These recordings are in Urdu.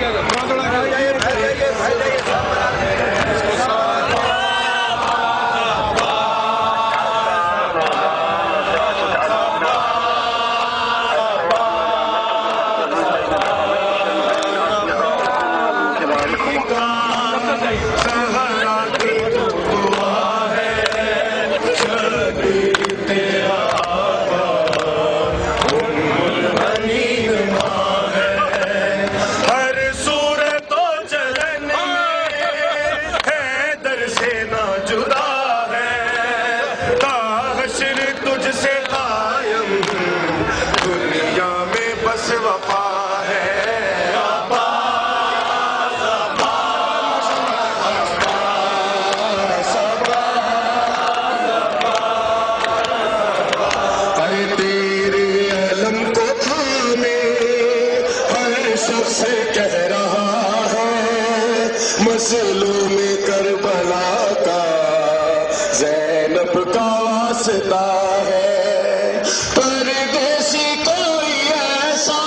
مظلوم کربلا کا زینب کا واسطہ ہے، پردیسی کوئی ایسا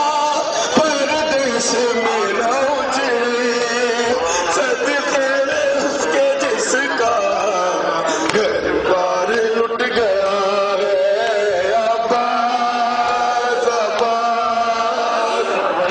پردیس میں نہ اجڑے، صدقے اس کے جس کا گھر بار لٹ گیا ہے۔ عباس عباس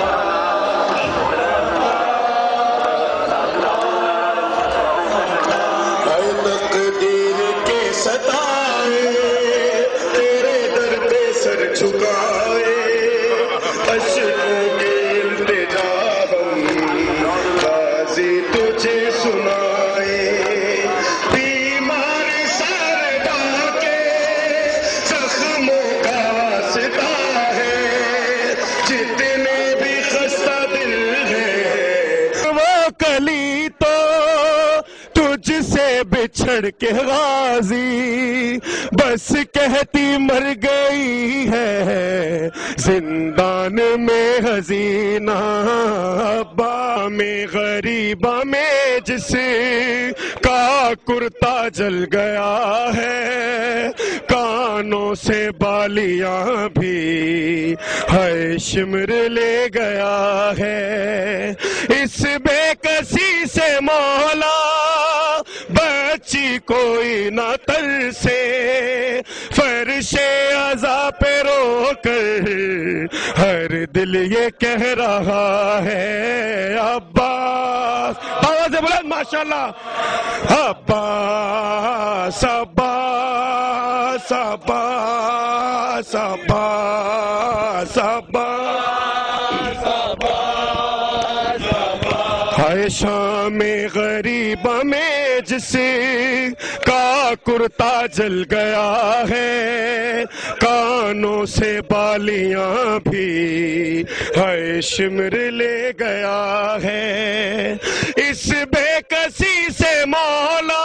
تقدیر کے ستائے تیرے در پہ سر جھکائے، اشکوں کے التجا ہم غازی تجھے سنائے، بیمار سر ڈاکے زخموں کا واسطہ ہے، جتنے بھی خستہ دل ہیں وہ کلی تو تجھ سے بچھڑ کے غازی بس کہتی مر گئی ہے زندان میں حزینہ، ابا میں غریبہ میں جس کا کرتا جل گیا ہے، کانوں سے بالیاں بھی ہے شمر لے گیا ہے، اس بے کسی سے مولا بچی کوئی نہ ترسے، فرش عزا پہ رو کر ہر دل یہ کہہ رہا ہے عباس، آواز بلند ماشاءاللہ، عباس عباس عباس عباس عباس، ہائے شام غریبہ میں جس کا کرتا جل گیا ہے، کانوں سے بالیاں بھی ہے شمر لے گیا ہے، اس بے کسی سے مولا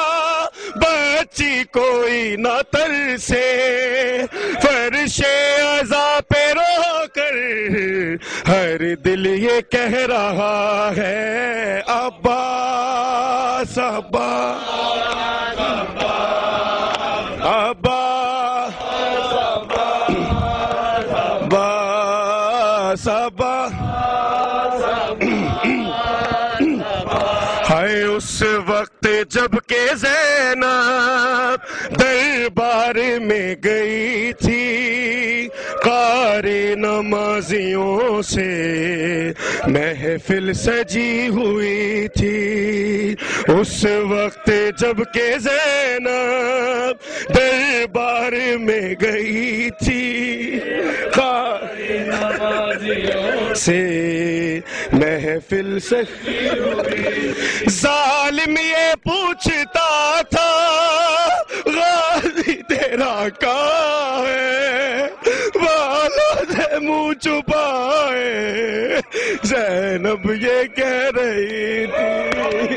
بچی کوئی نہ ترسے، فرش عزا پہ رو کر ہر دل یہ کہہ رہا ہے عباس عباس عباس عباس، ہائے اس وقت جب کہ زینب دربار میں گئی تھی، قاری نمازیوں سے محفل سجی ہوئی تھی، اس وقت جب کہ زینب دربار میں گئی تھی، قاری نمازیوں سے محفل سجی ہوئی، ظالم یہ پوچھتا تھا غازی تیرا کہاں ہے، بالوں سے منہ چھپائے زینب یہ کہہ رہی تھی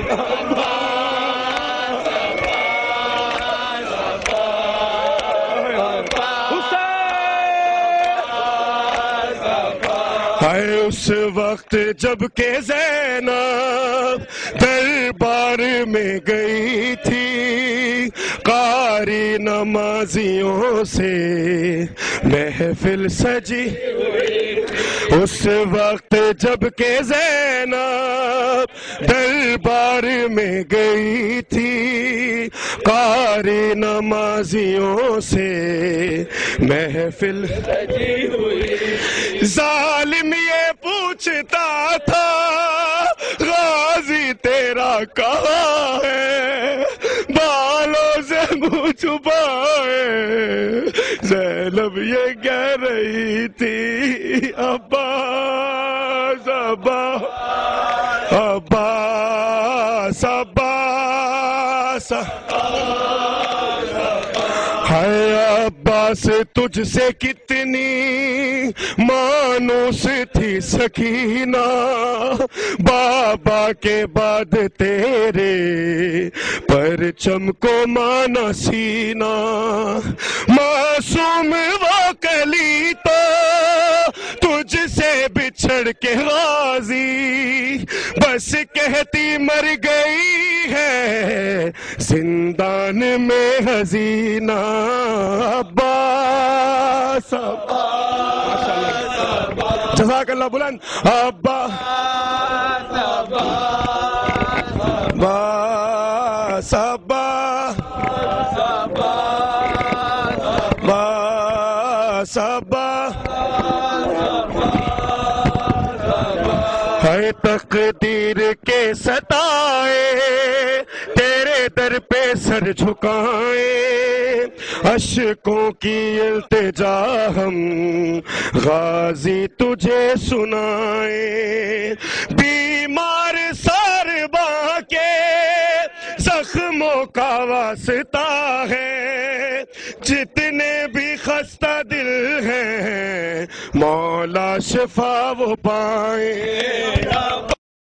ہائے اس وقت جب کہ زینب دربار میں گئی تھی، قاری نمازیوں سے محفل سجی، اس وقت جب کہ زینب زینب دربار میں گئی تھی، قاری نمازیوں سے محفل سجی ہوئی، ظالم یہ پوچھتا تھا غازی تیرا کہاں ہے، بالوں سے منہ چھپائے زینب یہ کہہ رہی تھی عباس عباس عباس عباس، ہے عباس تجھ سے کتنی مانوس تھی سکینہ، بابا کے بعد تیرے پرچم کو مانا سینہ، معصوم وہ کلی تو تجھ سے بچھڑ کے غازی، بس کہتی مر گئی ہے زندان میں حزینہ، عباس جزاک اللہ بلند، عباس عباس عباس عباس، ہے تقدیر کے ستائے تیرے در پہ سر جھکائیں، اشکوں کی التجا ہم غازی تجھے سنائیں، بیمار سارباں کے زخموں کا واسطہ ہے، جتنے بھی خستہ دل ہیں مولا شفا وہ پائیں،